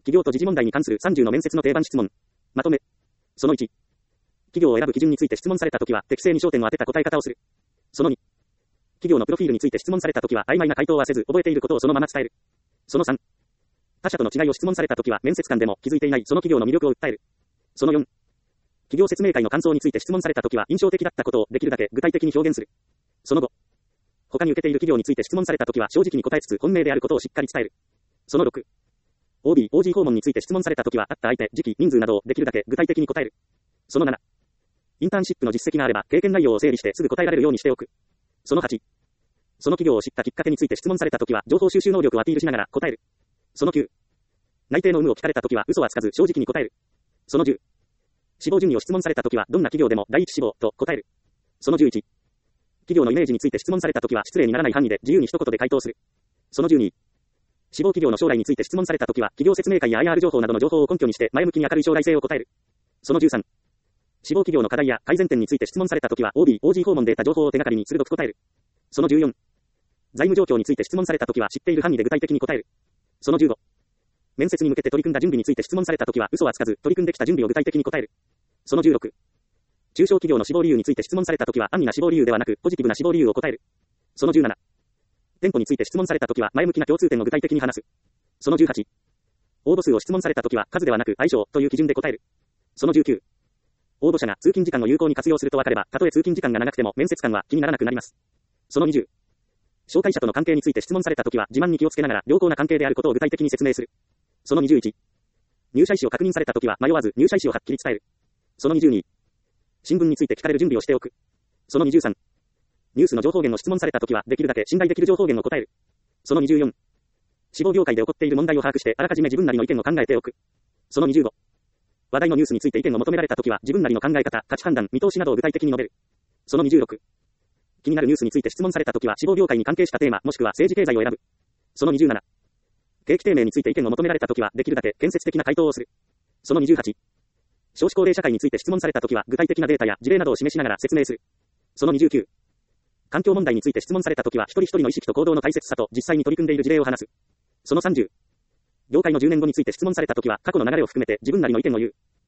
企業と時事問題に関する30の面接の定番質問。まとめ。その1。企業を選ぶ基準について質問されたときは、適正に焦点を当てた答え方をする。その2。企業のプロフィールについて質問されたときは、曖昧な回答はせず、覚えていることをそのまま伝える。その3。他社との違いを質問されたときは、面接官でも気づいていないその企業の魅力を訴える。その4。企業説明会の感想について質問されたときは、印象的だったことをできるだけ具体的に表現する。その5。他に受けている企業について質問されたときは、正直に答えつつ本命であることをしっかり伝える。その6。OB、OG 訪問について質問されたときは、会った相手、時期、人数などをできるだけ具体的に答える。その7。インターンシップの実績があれば、経験内容を整理してすぐ答えられるようにしておく。その8。その企業を知ったきっかけについて質問されたときは、情報収集能力をアピールしながら答える。その9。内定の有無を聞かれたときは、嘘はつかず正直に答える。その10。志望順位を質問されたときは、どんな企業でも第一志望と答える。その11。企業のイメージについて質問されたときは、失礼にならない範囲で自由に一言で回答する。その12。志望企業の将来について質問されたときは、企業説明会や IR 情報などの情報を根拠にして前向きに明るい将来性を答える。その13。志望企業の課題や改善点について質問されたときは、OB、OG 訪問で得た情報を手がかりに鋭く答える。その14。財務状況について質問されたときは、知っている範囲で具体的に答える。その15。面接に向けて取り組んだ準備について質問されたときは、嘘はつかず、取り組んできた準備を具体的に答える。その16。中小企業の志望理由について質問されたときは、安易な志望理由ではなく、ポジティブな志望理由を答える。その17。店舗について質問されたときは、前向きな共通点を具体的に話す。その18。応募数を質問されたときは、数ではなく相性という基準で答える。その19。応募者が通勤時間を有効に活用すると分かれば、たとえ通勤時間が長くても面接官は気にならなくなります。その20。紹介者との関係について質問されたときは、自慢に気をつけながら良好な関係であることを具体的に説明する。その21。入社意思を確認されたときは、迷わず入社意思をはっきり伝える。その22。新聞について聞かれる準備をしておく。その23。ニュースの情報源を質問されたときは、できるだけ信頼できる情報源を答える。その24。志望業界で起こっている問題を把握して、あらかじめ自分なりの意見を考えておく。その25。話題のニュースについて意見を求められたときは、自分なりの考え方、価値判断、見通しなどを具体的に述べる。その26。気になるニュースについて質問されたときは、志望業界に関係したテーマ、もしくは政治経済を選ぶ。その27。景気低迷について意見を求められたときは、できるだけ建設的な回答をする。その28。少子高齢社会について質問されたときは、具体的なデータや事例などを示しながら説明する。その29。環境問題について質問されたときは、一人一人の意識と行動の大切さと実際に取り組んでいる事例を話す。その30。業界の10年後について質問されたときは、過去の流れを含めて自分なりの意見を言う。